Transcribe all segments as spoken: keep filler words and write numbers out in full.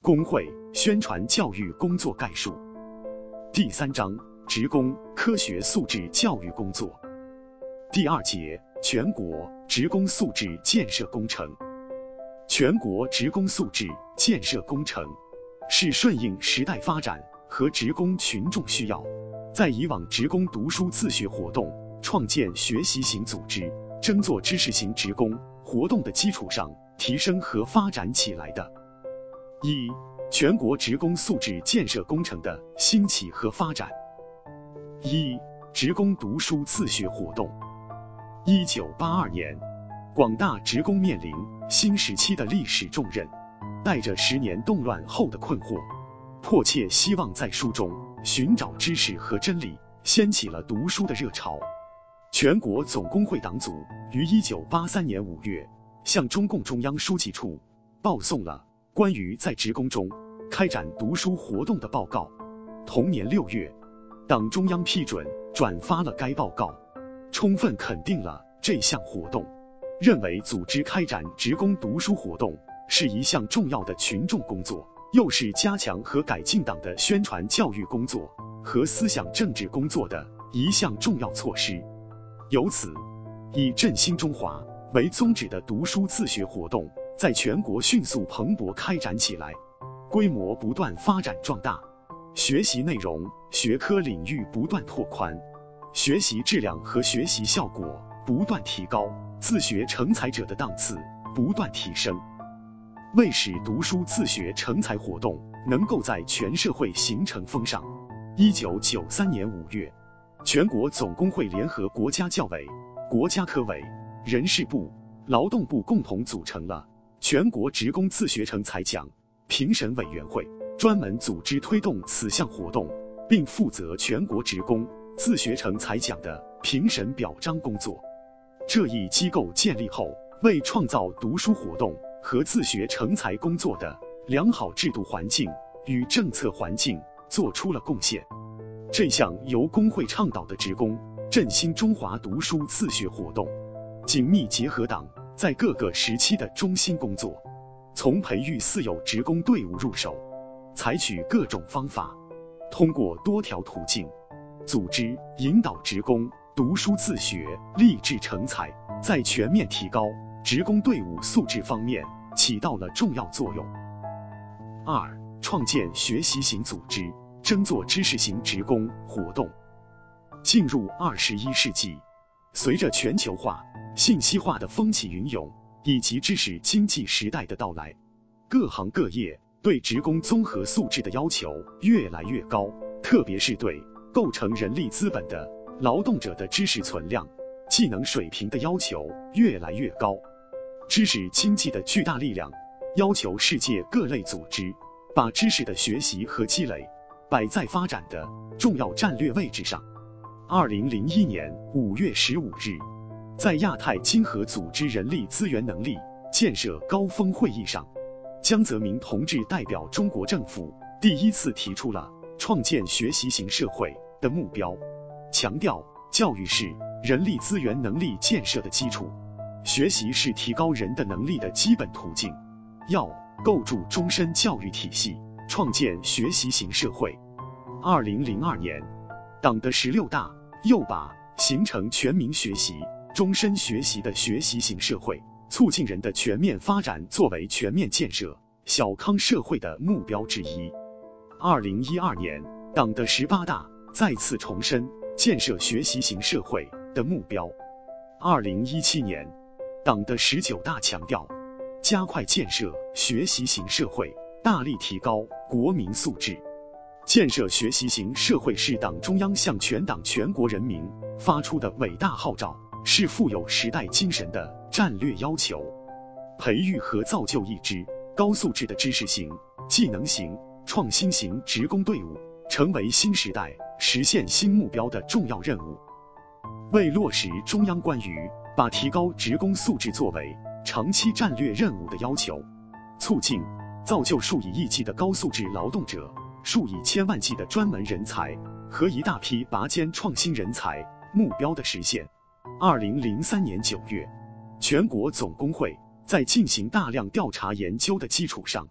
工会宣传教育工作概述。第三章，职工科学素质教育工作。第二节，全国职工素质建设工程。全国职工素质建设工程是顺应时代发展和职工群众需要，在以往职工读书自学活动创建学习型组织，争做知识型职工活动的基础上提升和发展起来的。一、全国职工素质建设工程的兴起和发展。一、职工读书自学活动。一九八二年，广大职工面临新时期的历史重任，带着十年动乱后的困惑，迫切希望在书中寻找知识和真理，掀起了读书的热潮。全国总工会党组于一九八三年五月向中共中央书记处报送了关于在职工中开展读书活动的报告。同年六月，党中央批准转发了该报告，充分肯定了这项活动，认为组织开展职工读书活动是一项重要的群众工作，又是加强和改进党的宣传教育工作和思想政治工作的一项重要措施。由此，以振兴中华为宗旨的读书自学活动在全国迅速蓬勃开展起来，规模不断发展壮大，学习内容、学科领域不断拓宽，学习质量和学习效果不断提高，自学成才者的档次不断提升。为使读书自学成才活动能够在全社会形成风尚，一九九三年五月，全国总工会联合国家教委、国家科委、人事部、劳动部共同组成了全国职工自学成才奖评审委员会，专门组织推动此项活动，并负责全国职工自学成才奖的评审表彰工作。这一机构建立后，为创造读书活动和自学成才工作的良好制度环境与政策环境做出了贡献。这项由工会倡导的职工振兴中华读书自学活动，紧密结合党在各个时期的中心工作，从培育四有职工队伍入手，采取各种方法，通过多条途径，组织引导职工读书自学，立志成才，在全面提高职工队伍素质方面起到了重要作用。二、创建学习型组织，争做知识型职工活动。进入二十一世纪，随着全球化、信息化的风起云涌，以及知识经济时代的到来，各行各业对职工综合素质的要求越来越高，特别是对构成人力资本的劳动者的知识存量、技能水平的要求越来越高。知识经济的巨大力量要求世界各类组织把知识的学习和积累摆在发展的重要战略位置上。二零零一年五月十五日，在亚太经合组织人力资源能力建设高峰会议上，江泽民同志代表中国政府第一次提出了创建学习型社会的目标，强调教育是人力资源能力建设的基础，学习是提高人的能力的基本途径，要构筑终身教育体系，创建学习型社会。二零零二年，党的十六大又把形成全民学习、终身学习的学习型社会，促进人的全面发展作为全面建设小康社会的目标之一。二零一二年，党的十八大再次重申建设学习型社会的目标。二零一七年，党的十九大强调加快建设学习型社会，大力提高国民素质。建设学习型社会是党中央向全党全国人民发出的伟大号召，是富有时代精神的战略要求。培育和造就一支高素质的知识型、技能型、创新型职工队伍，成为新时代实现新目标的重要任务。为落实中央关于把提高职工素质作为长期战略任务的要求，促进造就数以亿计的高素质劳动者、数以千万计的专门人才和一大批拔尖创新人才目标的实现，二零零三年九月，全国总工会在进行大量调查研究的基础上，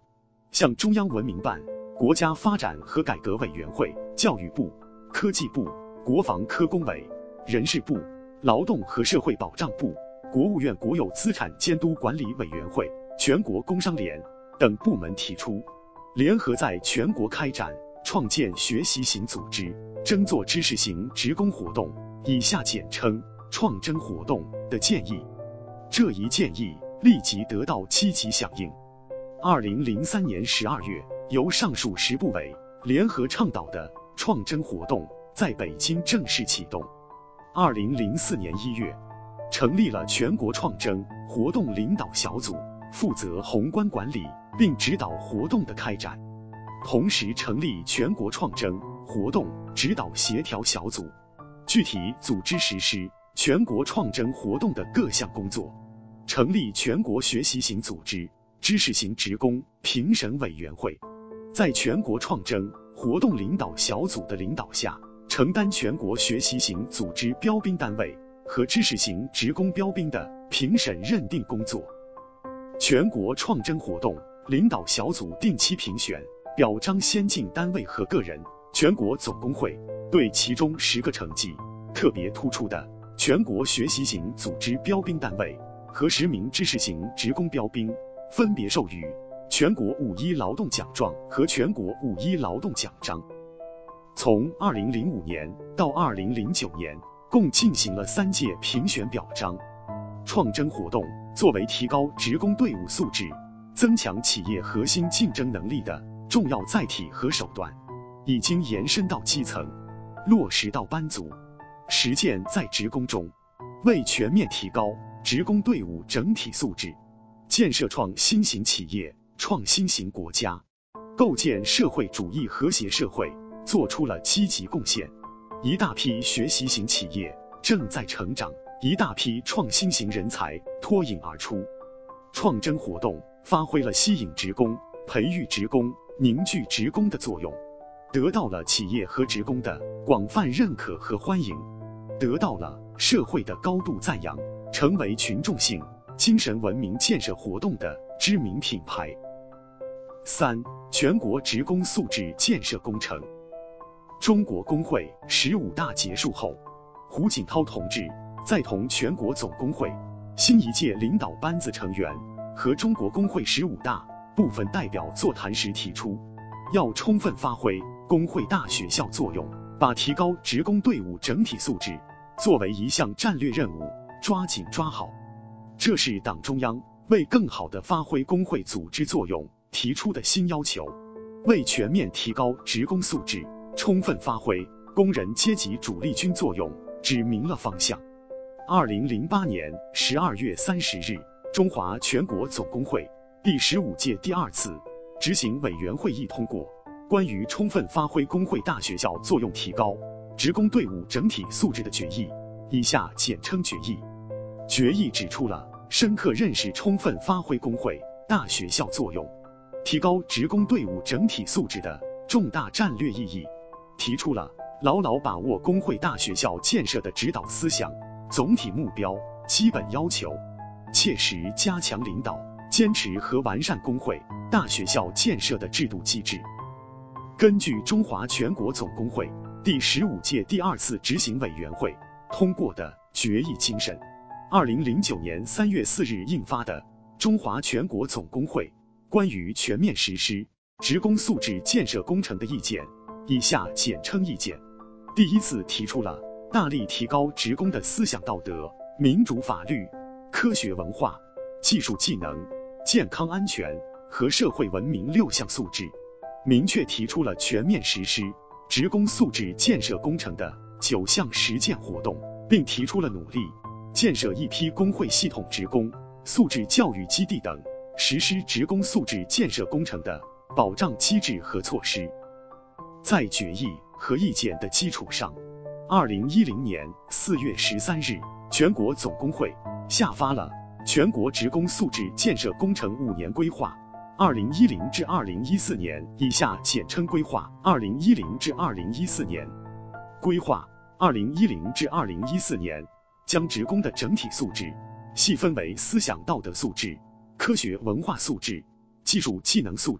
向中央文明办、国家发展和改革委员会、教育部、科技部、国防科工委、人事部、劳动和社会保障部、国务院国有资产监督管理委员会、全国工商联等部门提出，联合在全国开展创建学习型组织，争做知识型职工活动，以下简称创征活动的建议。这一建议立即得到积极响应。二零零三年十二月，由上述十部委联合倡导的创征活动在北京正式启动。二零零四年一月，成立了全国创征活动领导小组，负责宏观管理并指导活动的开展。同时成立全国创征活动指导协调小组，具体组织实施全国创征活动的各项工作。成立全国学习型组织、知识型职工评审委员会，在全国创征活动领导小组的领导下，承担全国学习型组织标兵单位和知识型职工标兵的评审认定工作。全国创征活动领导小组定期评选表彰先进单位和个人，全国总工会对其中十个成绩特别突出的全国学习型组织标兵单位和十名知识型职工标兵，分别授予全国五一劳动奖状和全国五一劳动奖章。从二零零五年到二零零九年，共进行了三届评选表彰。创征活动作为提高职工队伍素质、增强企业核心竞争能力的重要载体和手段，已经延伸到基层，落实到班组，实践在职工中，为全面提高职工队伍整体素质，建设创新型企业、创新型国家，构建社会主义和谐社会做出了积极贡献。一大批学习型企业正在成长，一大批创新型人才脱颖而出。创征活动发挥了吸引职工、培育职工、凝聚职工的作用，得到了企业和职工的广泛认可和欢迎，得到了社会的高度赞扬，成为群众性精神文明建设活动的知名品牌。三、全国职工素质建设工程。中国工会十五大结束后，胡锦涛同志在同全国总工会新一届领导班子成员和中国工会十五大部分代表座谈时提出，要充分发挥工会大学校作用，把提高职工队伍整体素质作为一项战略任务，抓紧抓好。这是党中央为更好地发挥工会组织作用提出的新要求，为全面提高职工素质，充分发挥工人阶级主力军作用指明了方向。二零零八年十二月三十日，中华全国总工会第十五届第二次执行委员会议通过关于充分发挥工会大学校作用提高职工队伍整体素质的决议，以下简称决议。决议指出了深刻认识充分发挥工会大学校作用，提高职工队伍整体素质的重大战略意义，提出了牢牢把握工会大学校建设的指导思想、总体目标、基本要求，切实加强领导、坚持和完善工会大学校建设的制度机制。根据中华全国总工会第十五届第二次执行委员会通过的决议精神，二零零九年三月四日印发的中华全国总工会关于全面实施职工素质建设工程的意见，以下简称意见。第一次提出了大力提高职工的思想道德、民主法律、科学文化、技术技能、健康安全和社会文明六项素质，明确提出了全面实施职工素质建设工程的九项实践活动，并提出了努力建设一批工会系统职工素质教育基地等实施职工素质建设工程的保障机制和措施。在决议和意见的基础上，二零一零年四月十三日，全国总工会下发了全国职工素质建设工程五年规划二零一零至二零一四年，以下简称规划二零一零至二零一四年。规划二零一零至二零一四年将职工的整体素质细分为思想道德素质、科学文化素质、技术技能素质、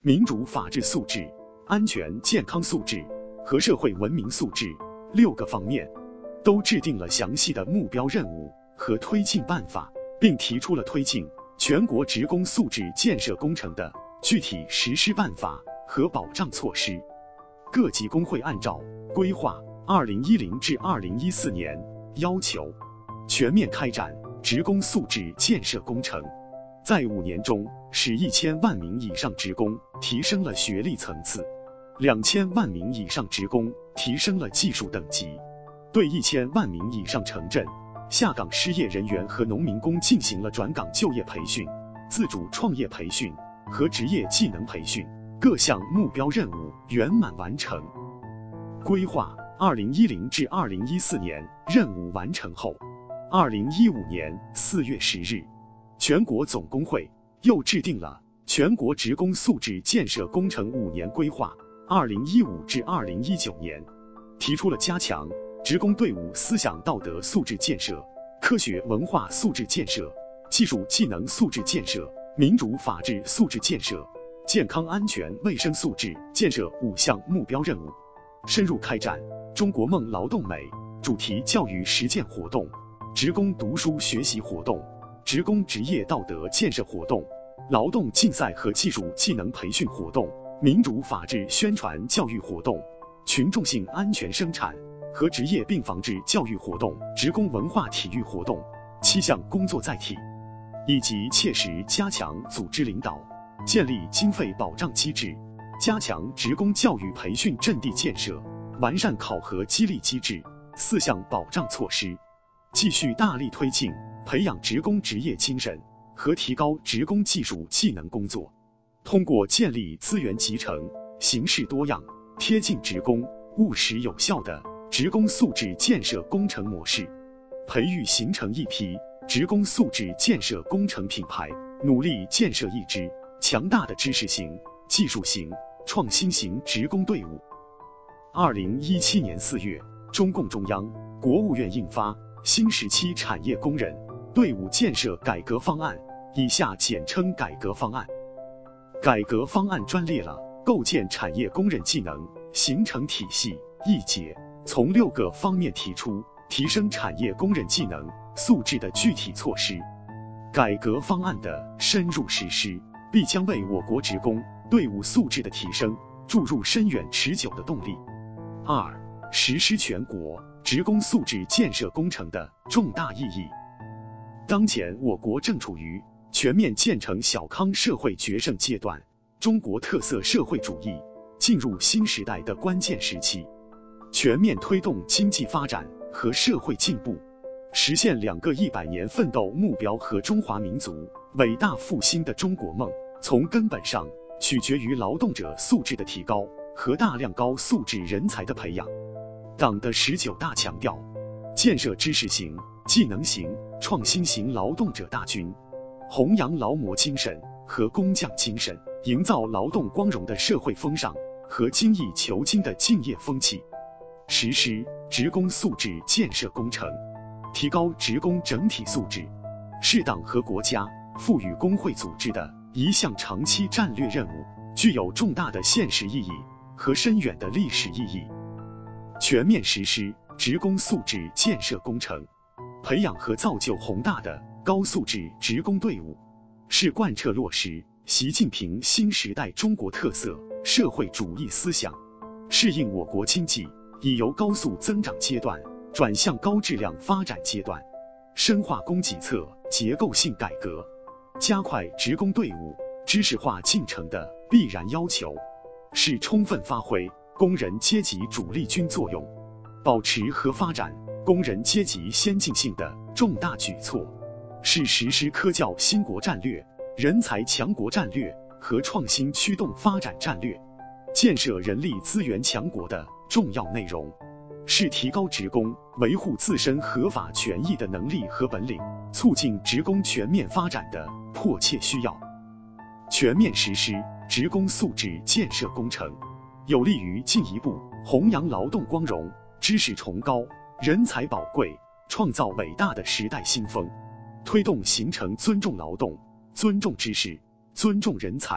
民主法治素质、安全健康素质和社会文明素质六个方面，都制定了详细的目标任务和推进办法，并提出了推进全国职工素质建设工程的具体实施办法和保障措施。各级工会按照规划二零一零至二零一四年要求，全面开展职工素质建设工程，在五年中使一千万名以上职工提升了学历层次，两千万名以上职工提升了技术等级，对一千万名以上城镇下岗失业人员和农民工进行了转岗就业培训、自主创业培训和职业技能培训，各项目标任务圆满完成。规划二零一零至二零一四年任务完成后，二零一五年四月十日，全国总工会又制定了全国职工素质建设工程五年规划二零一五至二零一九年，提出了加强职工队伍思想道德素质建设、科学文化素质建设、技术技能素质建设、民主法治素质建设、健康安全卫生素质建设五项目标任务，深入开展中国梦劳动美主题教育实践活动、职工读书学习活动、职工职业道德建设活动、劳动竞赛和技术技能培训活动、民主法治宣传教育活动、群众性安全生产和职业病防治教育活动、职工文化体育活动七项工作载体，以及切实加强组织领导，建立经费保障机制，加强职工教育培训阵地建设，完善考核激励机制四项保障措施，继续大力推进培养职工职业精神和提高职工技术技能工作，通过建立资源集成、形式多样、贴近职工、务实有效的职工素质建设工程模式，培育形成一批职工素质建设工程品牌，努力建设一支强大的知识型、技术型、创新型职工队伍。二零一七年四月，中共中央、国务院印发《新时期产业工人队伍建设改革方案》，以下简称改革方案。改革方案专列了构建产业工人技能形成体系一节，从六个方面提出提升产业工人技能素质的具体措施。改革方案的深入实施，必将为我国职工队伍素质的提升注入深远持久的动力。二、实施全国职工素质建设工程的重大意义。当前我国正处于全面建成小康社会决胜阶段，中国特色社会主义进入新时代的关键时期，全面推动经济发展和社会进步，实现两个一百年奋斗目标和中华民族伟大复兴的中国梦，从根本上取决于劳动者素质的提高和大量高素质人才的培养。党的十九大强调，建设知识型、技能型、创新型劳动者大军，弘扬劳模精神和工匠精神，营造劳动光荣的社会风尚和精益求精的敬业风气。实施职工素质建设工程，提高职工整体素质，是党和国家赋予工会组织的一项长期战略任务，具有重大的现实意义和深远的历史意义。全面实施职工素质建设工程，培养和造就宏大的高素质职工队伍，是贯彻落实习近平新时代中国特色社会主义思想，适应我国经济已由高速增长阶段转向高质量发展阶段，深化供给侧结构性改革，加快职工队伍知识化进程的必然要求，是充分发挥工人阶级主力军作用，保持和发展工人阶级先进性的重大举措，是实施科教兴国战略、人才强国战略和创新驱动发展战略，建设人力资源强国的重要内容，是提高职工维护自身合法权益的能力和本领，促进职工全面发展的迫切需要。全面实施职工素质建设工程，有利于进一步弘扬劳动光荣、知识崇高、人才宝贵，创造伟大的时代新风，推动形成尊重劳动、尊重知识、尊重人才、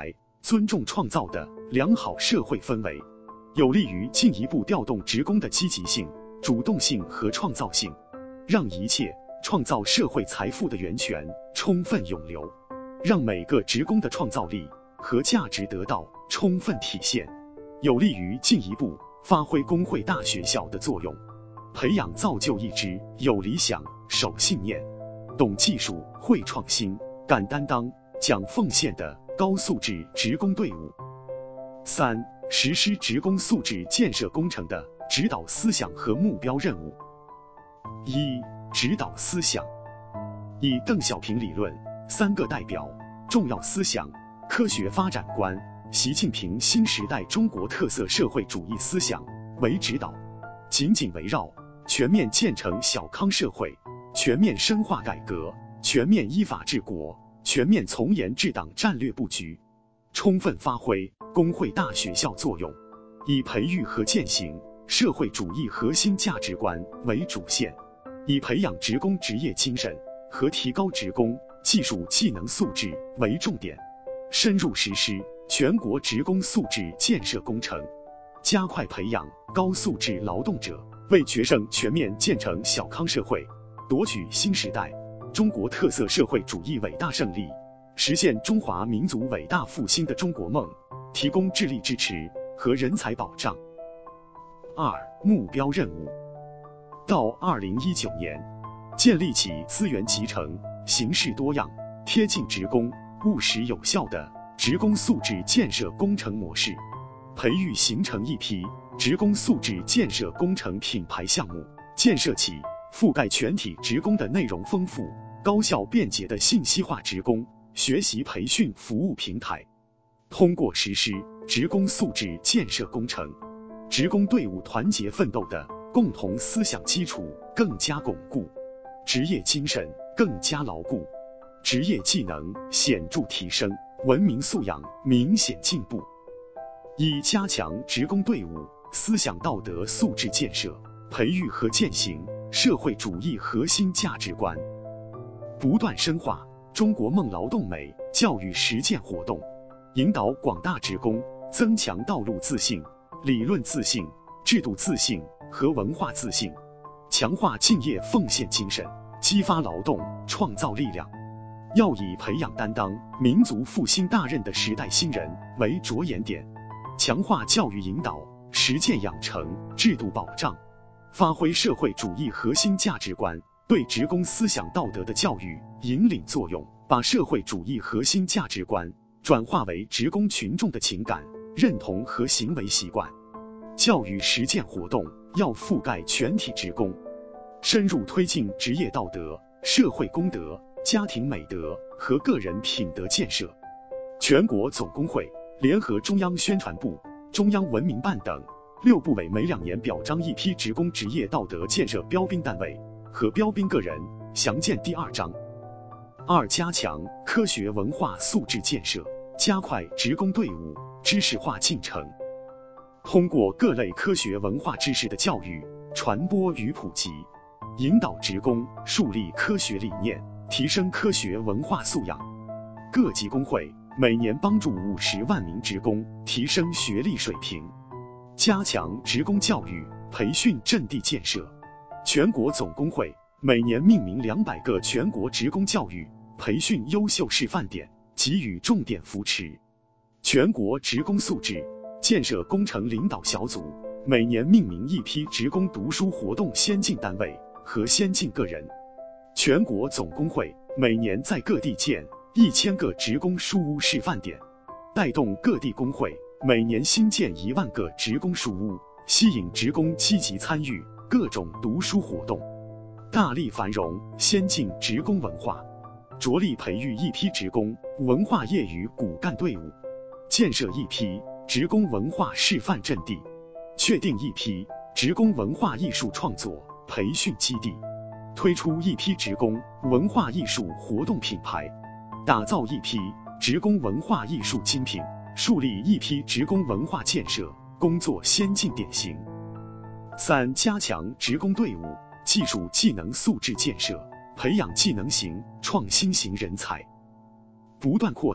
尊重创造的良好社会氛围，有利于进一步调动职工的积极性、主动性和创造性，让一切创造社会财富的源泉充分涌流，让每个职工的创造力和价值得到充分体现，有利于进一步发挥工会大学校的作用，培养造就一支有理想、守信念、懂技术、会创新、敢担当、讲奉献的高素质职工队伍。三、实施职工素质建设工程的指导思想和目标任务。一、指导思想。以邓小平理论、三个代表、重要思想、科学发展观、习近平新时代中国特色社会主义思想为指导，紧紧围绕全面建成小康社会、全面深化改革、全面依法治国、全面从严治党战略布局，充分发挥工会大学校作用，以培育和践行社会主义核心价值观为主线，以培养职工职业精神和提高职工技术技能素质为重点，深入实施全国职工素质建设工程，加快培养高素质劳动者，为决胜全面建成小康社会、夺取新时代中国特色社会主义伟大胜利、实现中华民族伟大复兴的中国梦提供智力支持和人才保障。二、目标任务。到二零一九年，建立起资源集成、形式多样、贴近职工、务实有效的职工素质建设工程模式，培育形成一批职工素质建设工程品牌项目，建设起覆盖全体职工的内容丰富、高效便捷的信息化职工学习培训服务平台。通过实施职工素质建设工程，职工队伍团结奋斗的共同思想基础更加巩固，职业精神更加牢固，职业技能显著提升，文明素养明显进步。以加强职工队伍思想道德素质建设，培育和践行社会主义核心价值观，不断深化中国梦劳动美教育实践活动，引导广大职工增强道路自信、理论自信、制度自信和文化自信，强化敬业奉献精神，激发劳动创造力量。要以培养担当民族复兴大任的时代新人为着眼点，强化教育引导、实践养成、制度保障，发挥社会主义核心价值观对职工思想道德的教育引领作用，把社会主义核心价值观转化为职工群众的情感认同和行为习惯。教育实践活动要覆盖全体职工，深入推进职业道德、社会公德、家庭美德和个人品德建设。全国总工会联合中央宣传部、中央文明办等六部委每两年表彰一批职工职业道德建设标兵单位和标兵个人，详见第二章。二、加强科学文化素质建设，加快职工队伍知识化进程。通过各类科学文化知识的教育、传播与普及，引导职工树立科学理念，提升科学文化素养。各级工会每年帮助五十万名职工提升学历水平，加强职工教育培训阵地建设。全国总工会每年命名两百个全国职工教育培训优秀示范点，给予重点扶持。全国职工素质建设工程领导小组每年命名一批职工读书活动先进单位和先进个人。全国总工会每年在各地建一千个职工书屋示范点，带动各地工会每年新建一万个职工书屋，吸引职工积极参与各种读书活动，大力繁荣先进职工文化，着力培育一批职工文化业余骨干队伍，建设一批职工文化示范阵地，确定一批职工文化艺术创作培训基地，推出一批职工文化艺术活动品牌，打造一批职工文化艺术精品，树立一批职工文化建设工作先进典型。三、加强职工队伍技术技能素质建设，培养技能型、创新型人才，不断扩大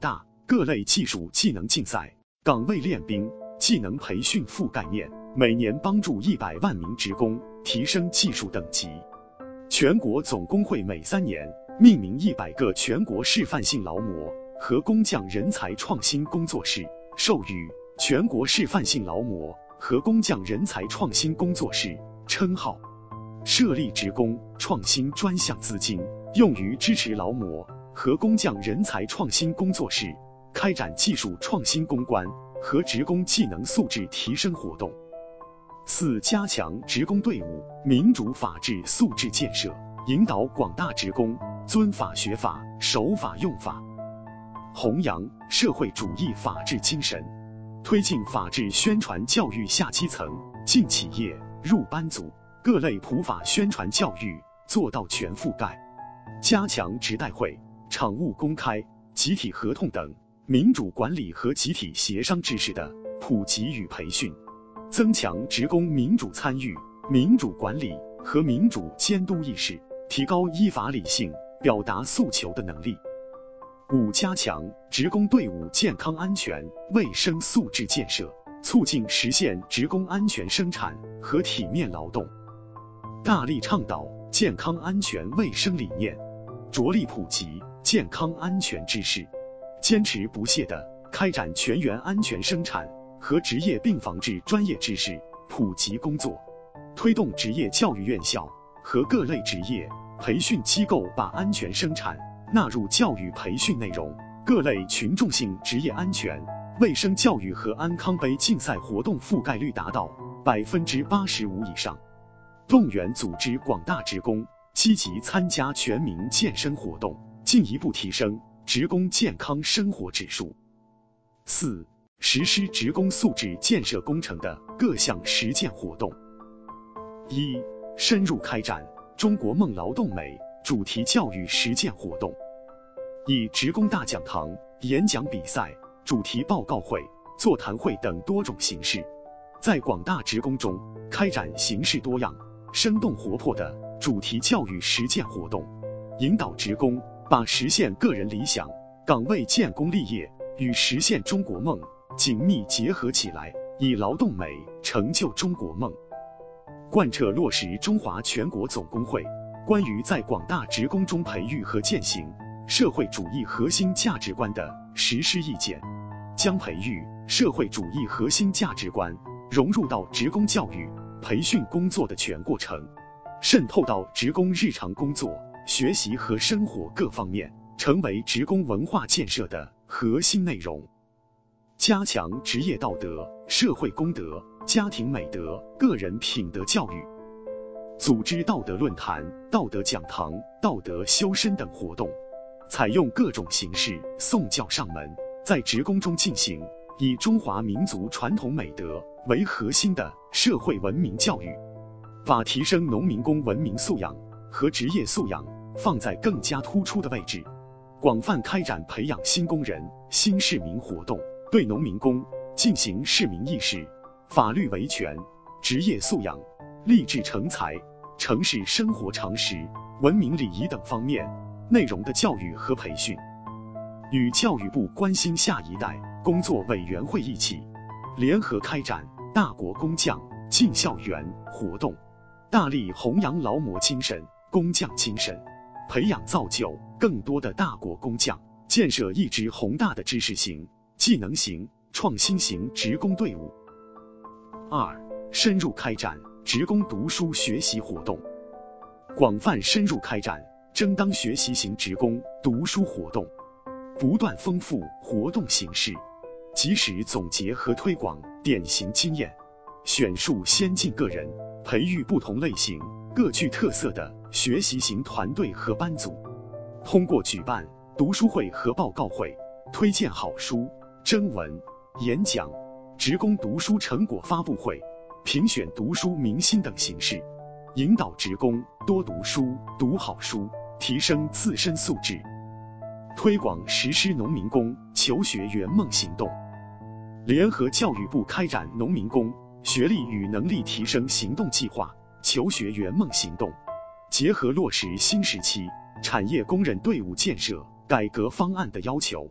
各类技术技能竞赛、岗位练兵、技能培训覆盖面，每年帮助一百万名职工提升技术等级。全国总工会每三年命名一百个全国示范性劳模和工匠人才创新工作室，授予全国示范性劳模和工匠人才创新工作室称号。设立职工创新专项资金，用于支持劳模和工匠人才创新工作室开展技术创新攻关和职工技能素质提升活动。四、加强职工队伍民主法治素质建设，引导广大职工遵法学法、守法用法，弘扬社会主义法治精神，推进法治宣传教育下基层、进企业、入班组各类普法宣传教育做到全覆盖，加强职代会、场务公开、集体合同等民主管理和集体协商知识的普及与培训，增强职工民主参与、民主管理和民主监督意识，提高依法理性表达诉求的能力。五、加强职工队伍健康安全卫生素质建设，促进实现职工安全生产和体面劳动，大力倡导健康安全卫生理念，着力普及健康安全知识，坚持不懈地开展全员安全生产和职业病防治专业知识普及工作，推动职业教育院校和各类职业培训机构把安全生产纳入教育培训内容，各类群众性职业安全卫生教育和安康杯竞赛活动覆盖率达到百分之八十五以上，动员组织广大职工积极参加全民健身活动，进一步提升职工健康生活指数。四、实施职工素质建设工程的各项实践活动。一、深入开展中国梦劳动美主题教育实践活动，以职工大讲堂、演讲比赛、主题报告会、座谈会等多种形式，在广大职工中开展形式多样、生动活泼的主题教育实践活动，引导职工把实现个人理想、岗位建功立业与实现中国梦紧密结合起来，以劳动美成就中国梦。贯彻落实中华全国总工会关于在广大职工中培育和践行社会主义核心价值观的实施意见，将培育社会主义核心价值观融入到职工教育培训工作的全过程，渗透到职工日常工作、学习和生活各方面，成为职工文化建设的核心内容。加强职业道德、社会公德、家庭美德、个人品德教育，组织道德论坛、道德讲堂、道德修身等活动，采用各种形式送教上门，在职工中进行以中华民族传统美德为核心的社会文明教育，把提升农民工文明素养和职业素养放在更加突出的位置，广泛开展培养新工人、新市民活动，对农民工进行市民意识、法律维权、职业素养、励志成才、城市生活常识、文明礼仪等方面内容的教育和培训。与教育部关心下一代工作委员会一起，联合开展大国工匠进校园活动，大力弘扬劳模精神、工匠精神，培养造就更多的大国工匠，建设一支宏大的知识型、技能型、创新型职工队伍。二、深入开展职工读书学习活动，广泛深入开展争当学习型职工读书活动，不断丰富活动形式，及时总结和推广典型经验，选树先进个人，培育不同类型、各具特色的学习型团队和班组。通过举办读书会和报告会，推荐好书、征文、演讲、职工读书成果发布会、评选读书明星等形式，引导职工多读书、读好书，提升自身素质。推广实施农民工求学圆梦行动，联合教育部开展农民工学历与能力提升行动计划、求学圆梦行动，结合落实新时期产业工人队伍建设改革方案的要求，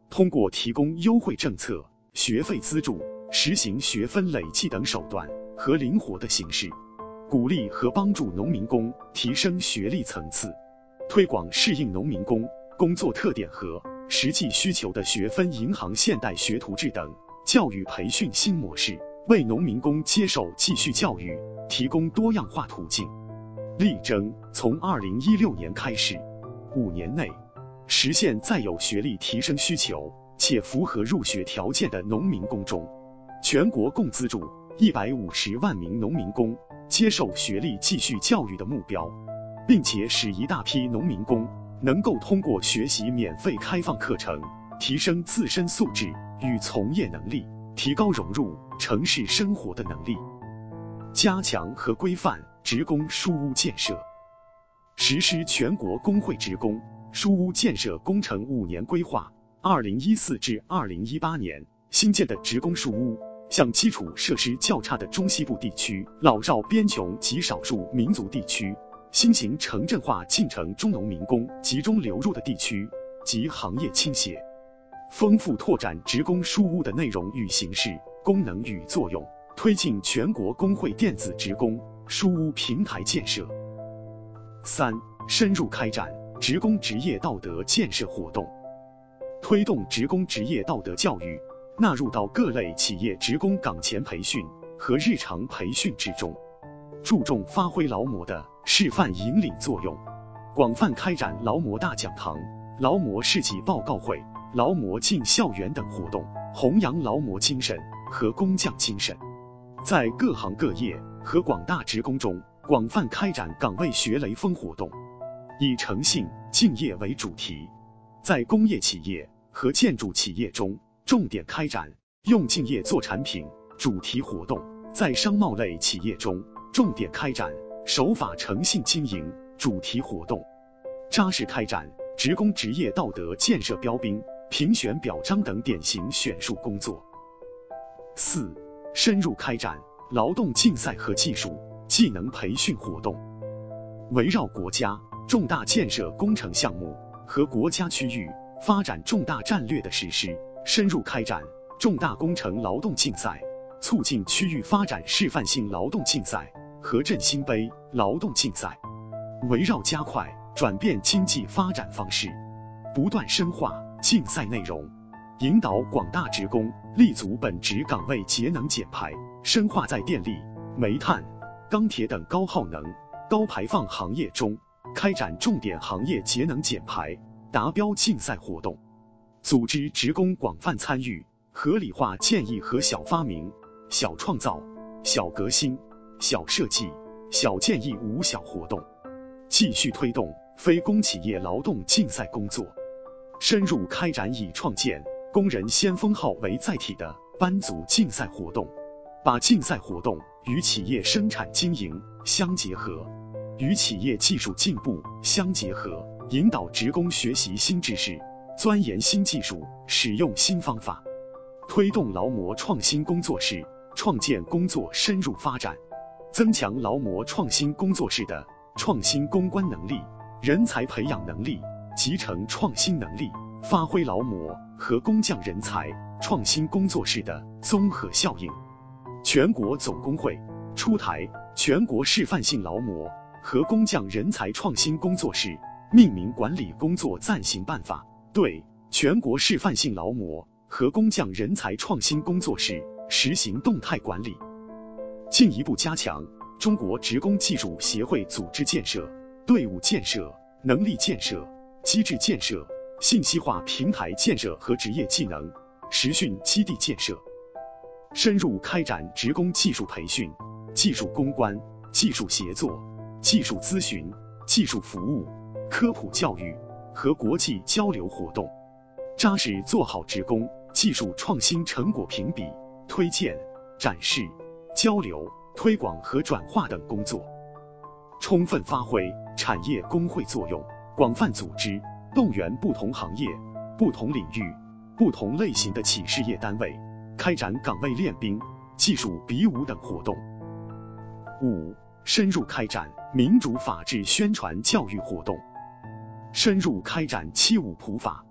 通过提供优惠政策、学费资助、实行学分累计等手段和灵活的形式，鼓励和帮助农民工提升学历层次，推广适应农民工工作特点和实际需求的学分银行现代学徒制等教育培训新模式，为农民工接受继续教育提供多样化途径。力争从二零一六年开始，五年内实现在有学历提升需求且符合入学条件的农民工中，全国共资助一百五十万名农民工接受学历继续教育的目标，并且使一大批农民工能够通过学习免费开放课程，提升自身素质与从业能力，提高融入城市生活的能力。加强和规范职工书屋建设，实施全国工会职工书屋建设工程五年规划，二零一四至二零一八年新建的职工书屋，向基础设施较差的中西部地区、老少边穷及少数民族地区、新型城镇化进程中农民工集中流入的地区及行业倾斜，丰富拓展职工书屋的内容与形式、功能与作用，推进全国工会电子职工书屋平台建设。三、深入开展职工职业道德建设活动，推动职工职业道德教育纳入到各类企业职工岗前培训和日常培训之中，注重发挥劳模的示范引领作用，广泛开展劳模大讲堂、劳模事迹报告会、劳模进校园等活动，弘扬劳模精神和工匠精神。在各行各业和广大职工中广泛开展岗位学雷锋活动，以诚信敬业为主题，在工业企业和建筑企业中重点开展用敬业做产品主题活动，在商贸类企业中重点开展守法诚信经营主题活动，扎实开展职工职业道德建设标兵、评选表彰等典型选述工作。四、深入开展劳动竞赛和技术技能培训活动，围绕国家重大建设工程项目和国家区域发展重大战略的实施，深入开展重大工程劳动竞赛，促进区域发展示范性劳动竞赛和振兴杯劳动竞赛，围绕加快转变经济发展方式，不断深化竞赛内容，引导广大职工立足本职岗位节能减排，深化在电力、煤炭、钢铁等高耗能、高排放行业中开展重点行业节能减排达标竞赛活动，组织职工广泛参与，合理化建议和小发明、小创造、小革新、小设计、小建议五小活动，继续推动非公企业劳动竞赛工作，深入开展以创建工人先锋号为载体的班组竞赛活动，把竞赛活动与企业生产经营相结合，与企业技术进步相结合，引导职工学习新知识，钻研新技术，使用新方法，推动劳模创新工作室创建工作深入发展，增强劳模创新工作室的创新攻关能力、人才培养能力、集成创新能力，发挥劳模和工匠人才创新工作室的综合效应。全国总工会出台全国示范性劳模和工匠人才创新工作室命名管理工作暂行办法，对全国示范性劳模和工匠人才创新工作室实行动态管理，进一步加强中国职工技术协会组织建设、队伍建设、能力建设、机制建设、信息化平台建设和职业技能实训基地建设，深入开展职工技术培训、技术攻关、技术协作、技术咨询、技术服务、科普教育和国际交流活动，扎实做好职工技术创新成果评比、推荐、展示、交流、推广和转化等工作，充分发挥产业工会作用，广泛组织动员不同行业、不同领域、不同类型的企事业单位开展岗位练兵、技术比武等活动。五、深入开展民主法治宣传教育活动，深入开展七五普法、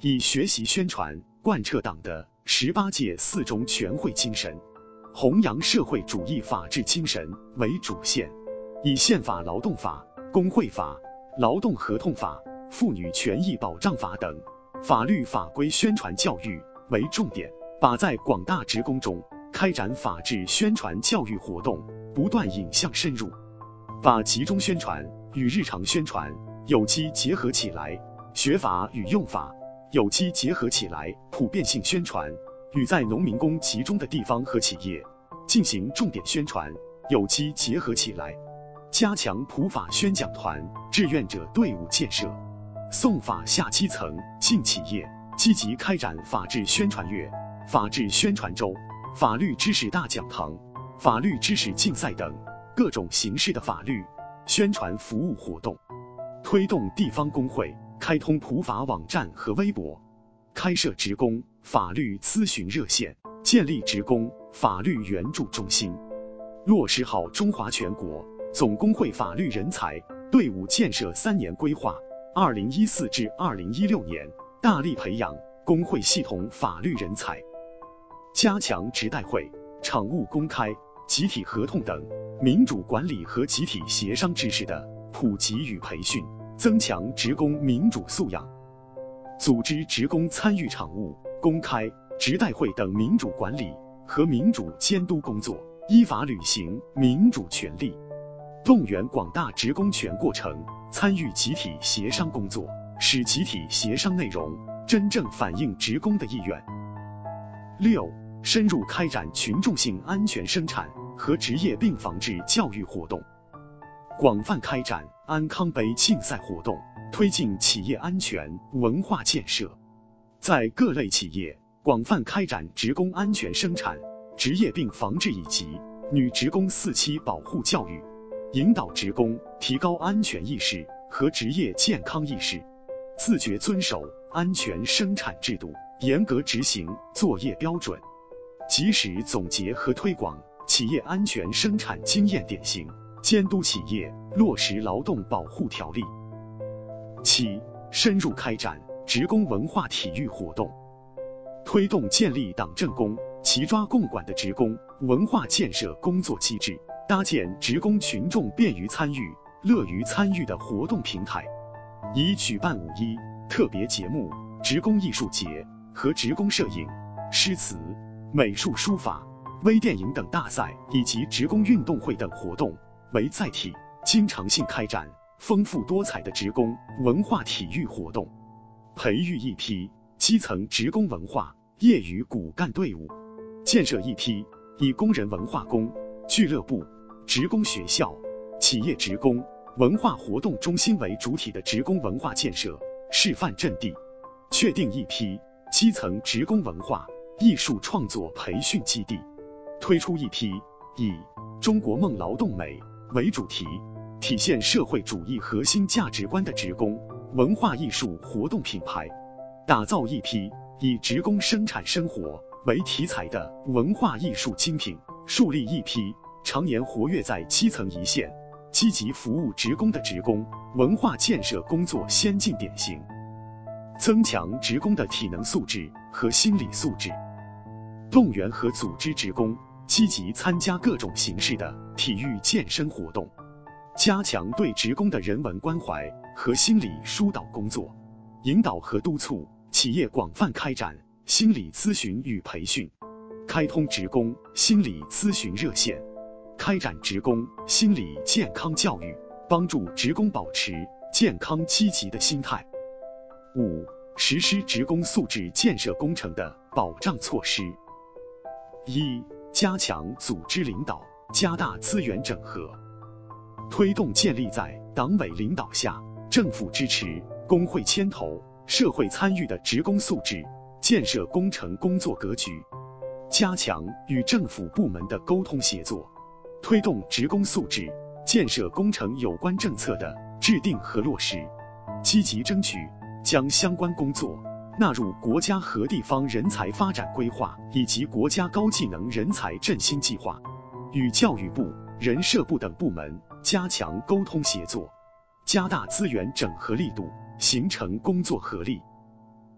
以学习宣传贯彻党的十八届四中全会精神，弘扬社会主义法治精神为主线，以宪法劳动法、工会法、劳动合同法、妇女权益保障法等法律法规宣传教育为重点，把在广大职工中开展法治宣传教育活动不断引向深入，把集中宣传与日常宣传有机结合起来，学法与用法有机结合起来，普遍性宣传与在农民工集中的地方和企业进行重点宣传有机结合起来，加强普法宣讲团志愿者队伍建设，送法下基层进企业，积极开展法治宣传月、法治宣传周、法律知识大讲堂、法律知识竞赛等各种形式的法律宣传服务活动，推动地方工会开通普法网站和微博，开设职工法律咨询热线，建立职工法律援助中心，落实好中华全国总工会法律人才队伍建设三年规划二零一四至二零一六年，大力培养工会系统法律人才，加强职代会、场务公开、集体合同等民主管理和集体协商知识的普及与培训，增强职工民主素养，组织职工参与场务、公开、职代会等民主管理和民主监督工作，依法履行民主权利，动员广大职工全过程参与集体协商工作，使集体协商内容真正反映职工的意愿。六、深入开展群众性安全生产和职业病防治教育活动，广泛开展安康杯竞赛活动，推进企业安全文化建设，在各类企业广泛开展职工安全生产、职业病防治以及女职工四期保护教育，引导职工提高安全意识和职业健康意识，自觉遵守安全生产制度，严格执行作业标准，及时总结和推广企业安全生产经验典型，监督企业落实劳动保护条例。七、深入开展职工文化体育活动，推动建立党政工齐抓共管的职工文化建设工作机制，搭建职工群众便于参与、乐于参与的活动平台，以举办五一特别节目、职工艺术节和职工摄影、诗词、美术书法、微电影等大赛以及职工运动会等活动为载体，经常性开展丰富多彩的职工文化体育活动，培育一批基层职工文化业余骨干队伍，建设一批以工人文化宫、俱乐部、职工学校、企业职工文化活动中心为主体的职工文化建设示范阵地，确定一批基层职工文化艺术创作培训基地，推出一批以中国梦劳动美为主题，体现社会主义核心价值观的职工文化艺术活动品牌，打造一批以职工生产生活为题材的文化艺术精品，树立一批常年活跃在基层一线、积极服务职工的职工文化建设工作先进典型，增强职工的体能素质和心理素质，动员和组织职工积极参加各种形式的体育健身活动，加强对职工的人文关怀和心理疏导工作，引导和督促企业广泛开展心理咨询与培训，开通职工心理咨询热线，开展职工心理健康教育，帮助职工保持健康积极的心态。五、实施职工素质建设工程的保障措施。一、加强组织领导，加大资源整合，推动建立在党委领导下、政府支持、工会牵头、社会参与的职工素质建设工程工作格局，加强与政府部门的沟通协作，推动职工素质建设工程有关政策的制定和落实，积极争取将相关工作纳入国家和地方人才发展规划以及国家高技能人才振兴计划，与教育部、人社部等部门加强沟通协作，加大资源整合力度，形成工作合力。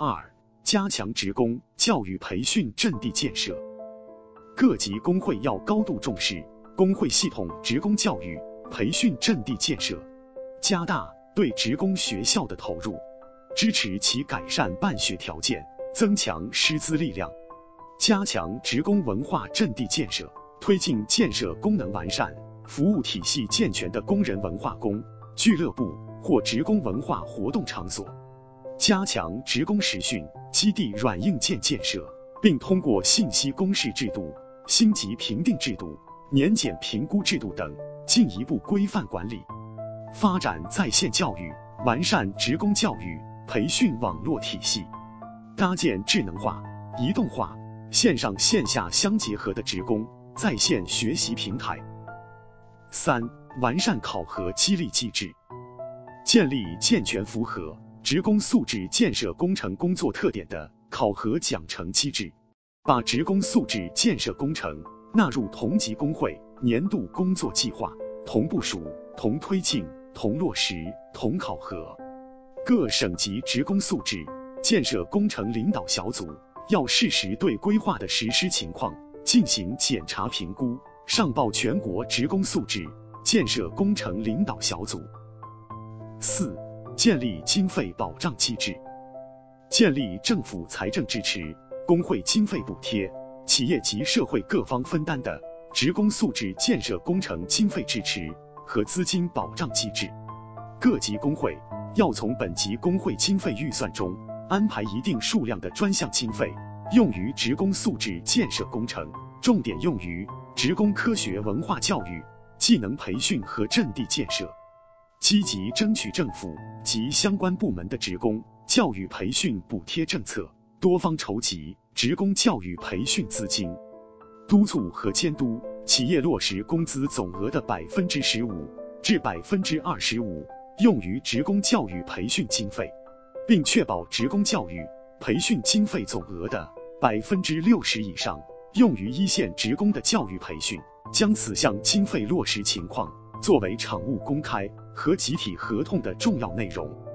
二、加强职工教育培训阵地建设。各级工会要高度重视工会系统职工教育培训阵地建设，加大对职工学校的投入，支持其改善办学条件，增强师资力量，加强职工文化阵地建设，推进建设功能完善、服务体系健全的工人文化宫、俱乐部或职工文化活动场所，加强职工实训基地软硬件建设，并通过信息公示制度、星级评定制度、年检评估制度等进一步规范管理，发展在线教育，完善职工教育培训网络体系，搭建智能化、移动化、线上线下相结合的职工在线学习平台。三、完善考核激励机制，建立健全符合职工素质建设工程工作特点的考核奖惩机制，把职工素质建设工程纳入同级工会年度工作计划，同部署、同推进、同落实、同考核。各省级职工素质建设工程领导小组要适时对规划的实施情况进行检查评估，上报全国职工素质建设工程领导小组。四、建立经费保障机制，建立政府财政支持、工会经费补贴、企业及社会各方分担的职工素质建设工程经费支持和资金保障机制。各级工会要从本级工会经费预算中安排一定数量的专项经费，用于职工素质建设工程，重点用于职工科学文化教育、技能培训和阵地建设，积极争取政府及相关部门的职工教育培训补贴政策，多方筹集职工教育培训资金，督促和监督企业落实工资总额的百分之十五至百分之二十五用于职工教育培训经费，并确保职工教育培训经费总额的百分之六十以上用于一线职工的教育培训，将此项经费落实情况作为场务公开和集体合同的重要内容。